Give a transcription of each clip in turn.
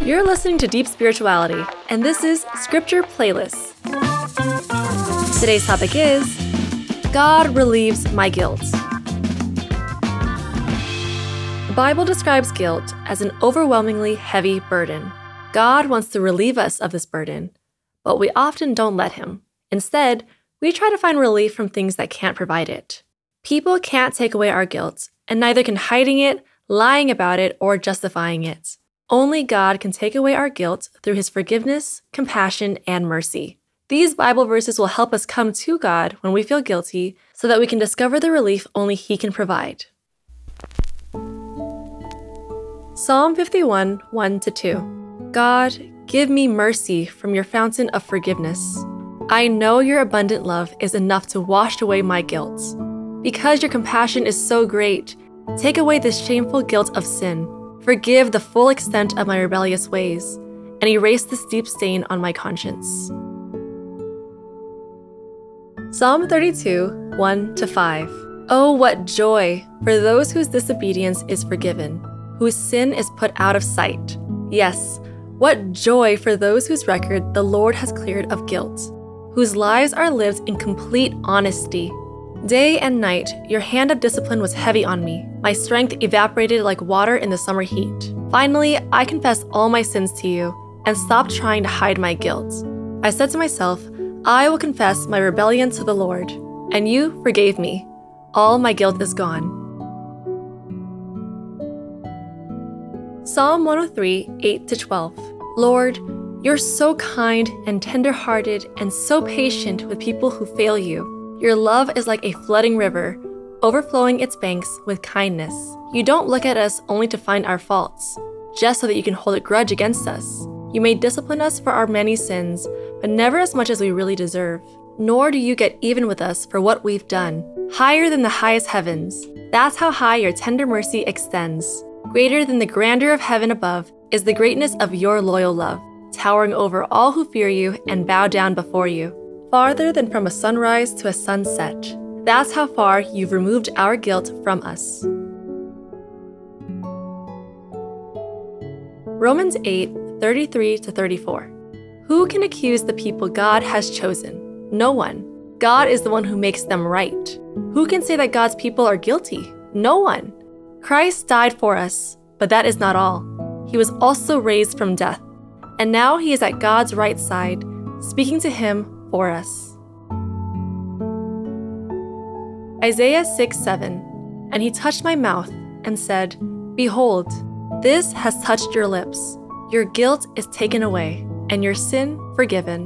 You're listening to Deep Spirituality, and this is Scripture Playlist. Today's topic is God relieves my guilt. The Bible describes guilt as an overwhelmingly heavy burden. God wants to relieve us of this burden, but we often don't let Him. Instead, we try to find relief from things that can't provide it. People can't take away our guilt, and neither can hiding it, lying about it, or justifying it. Only God can take away our guilt through His forgiveness, compassion, and mercy. These Bible verses will help us come to God when we feel guilty so that we can discover the relief only He can provide. Psalm 51, 1-2. God, give me mercy from your fountain of forgiveness. I know your abundant love is enough to wash away my guilt. Because your compassion is so great, take away this shameful guilt of sin. Forgive the full extent of my rebellious ways, and erase this deep stain on my conscience. Psalm 32, 1-5. Oh, what joy for those whose disobedience is forgiven, whose sin is put out of sight. Yes, what joy for those whose record the Lord has cleared of guilt, whose lives are lived in complete honesty. Day and night, your hand of discipline was heavy on me. My strength evaporated like water in the summer heat. Finally, I confessed all my sins to you and stopped trying to hide my guilt. I said to myself, I will confess my rebellion to the Lord, and you forgave me. All my guilt is gone. Psalm 103, 8-12. Lord, you're so kind and tender-hearted and so patient with people who fail you. Your love is like a flooding river, overflowing its banks with kindness. You don't look at us only to find our faults, just so that you can hold a grudge against us. You may discipline us for our many sins, but never as much as we really deserve. Nor do you get even with us for what we've done. Higher than the highest heavens, that's how high your tender mercy extends. Greater than the grandeur of heaven above is the greatness of your loyal love, towering over all who fear you and bow down before you. Farther than from a sunrise to a sunset. That's how far you've removed our guilt from us. Romans 8, 33-34. Who can accuse the people God has chosen? No one. God is the one who makes them right. Who can say that God's people are guilty? No one. Christ died for us, but that is not all. He was also raised from death, and now He is at God's right side, speaking to Him for us. Isaiah 6:7. And He touched my mouth and said, Behold, this has touched your lips. Your guilt is taken away, and your sin forgiven.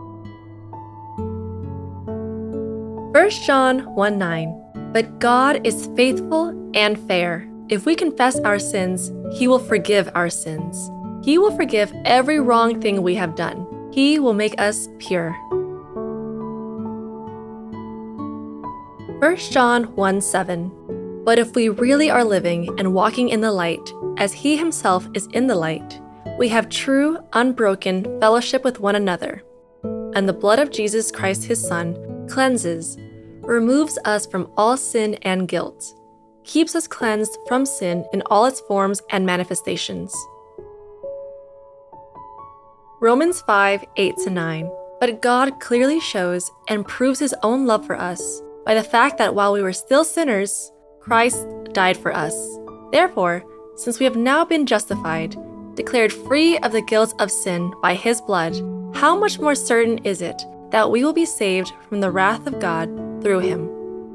1 John 1:9. But God is faithful and fair. If we confess our sins, He will forgive our sins. He will forgive every wrong thing we have done. He will make us pure. 1 John 1:7. But if we really are living and walking in the light, as He Himself is in the light, we have true, unbroken fellowship with one another. And the blood of Jesus Christ His Son cleanses, removes us from all sin and guilt, keeps us cleansed from sin in all its forms and manifestations. Romans 5, 8-9. But God clearly shows and proves His own love for us by the fact that while we were still sinners, Christ died for us. Therefore, since we have now been justified, declared free of the guilt of sin by His blood, how much more certain is it that we will be saved from the wrath of God through Him?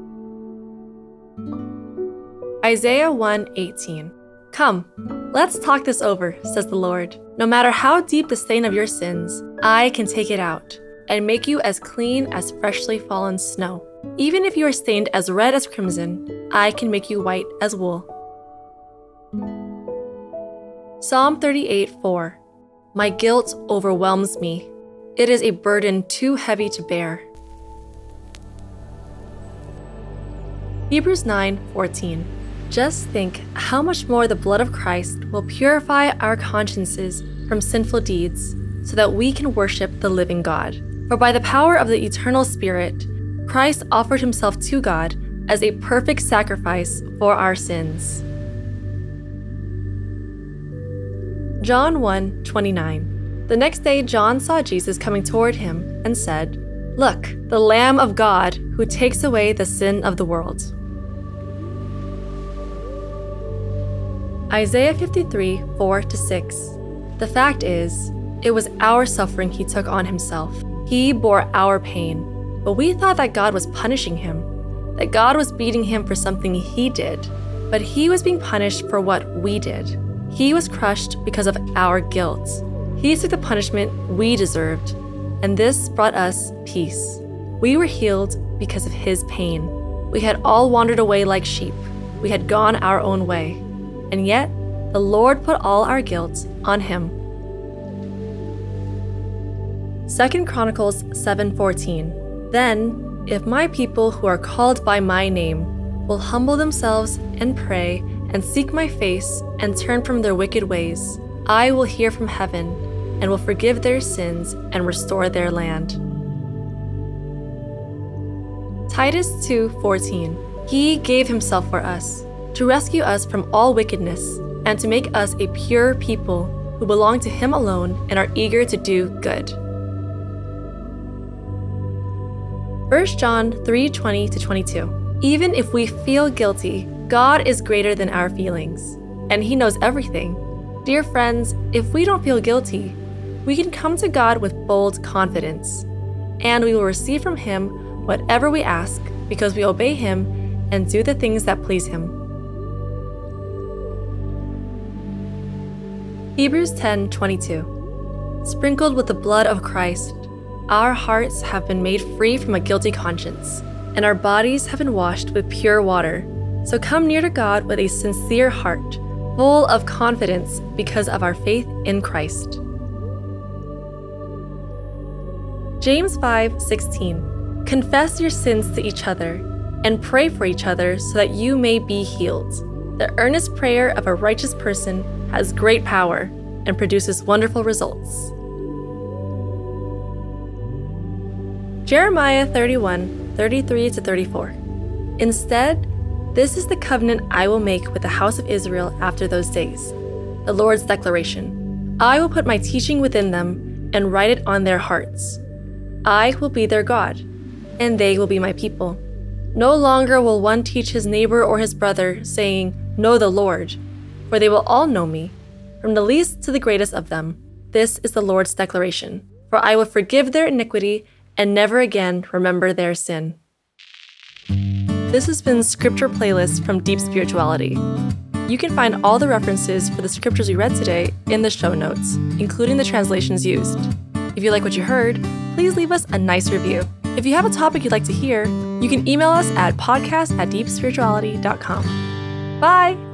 Isaiah 1:18. Come, let's talk this over, says the Lord. No matter how deep the stain of your sins, I can take it out and make you as clean as freshly fallen snow. Even if you are stained as red as crimson, I can make you white as wool. Psalm 38:4. My guilt overwhelms me. It is a burden too heavy to bear. Hebrews 9:14. Just think how much more the blood of Christ will purify our consciences from sinful deeds, so that we can worship the living God. For by the power of the eternal Spirit, Christ offered Himself to God as a perfect sacrifice for our sins. John 1:29. The next day John saw Jesus coming toward him and said, "Look, the Lamb of God who takes away the sin of the world." Isaiah 53:4-6. The fact is, it was our suffering he took on himself. He bore our pain. But we thought that God was punishing him, that God was beating him for something he did. But he was being punished for what we did. He was crushed because of our guilt. He took the punishment we deserved, and this brought us peace. We were healed because of his pain. We had all wandered away like sheep. We had gone our own way. And yet, the Lord put all our guilt on him. 2 Chronicles 7:14. Then, if my people who are called by my name will humble themselves and pray and seek my face and turn from their wicked ways, I will hear from heaven and will forgive their sins and restore their land. Titus 2:14. He gave himself for us, to rescue us from all wickedness and to make us a pure people who belong to him alone and are eager to do good. 1 John 3:20-22. Even if we feel guilty, God is greater than our feelings, and he knows everything. Dear friends, if we don't feel guilty, we can come to God with bold confidence, and we will receive from him whatever we ask because we obey him and do the things that please him. Hebrews 10:22. Sprinkled with the blood of Christ, our hearts have been made free from a guilty conscience, and our bodies have been washed with pure water. So come near to God with a sincere heart, full of confidence because of our faith in Christ. James 5:16. Confess your sins to each other and pray for each other so that you may be healed. The earnest prayer of a righteous person has great power and produces wonderful results. Jeremiah 31:33-34. Instead, this is the covenant I will make with the house of Israel after those days, the Lord's declaration. I will put my teaching within them and write it on their hearts. I will be their God, and they will be my people. No longer will one teach his neighbor or his brother, saying, "Know the Lord," for they will all know me, from the least to the greatest of them. This is the Lord's declaration. For I will forgive their iniquity and never again remember their sin. This has been Scripture Playlist from Deep Spirituality. You can find all the references for the scriptures we read today in the show notes, including the translations used. If you like what you heard, please leave us a nice review. If you have a topic you'd like to hear, you can email us at podcast@deepspirituality.com. Bye!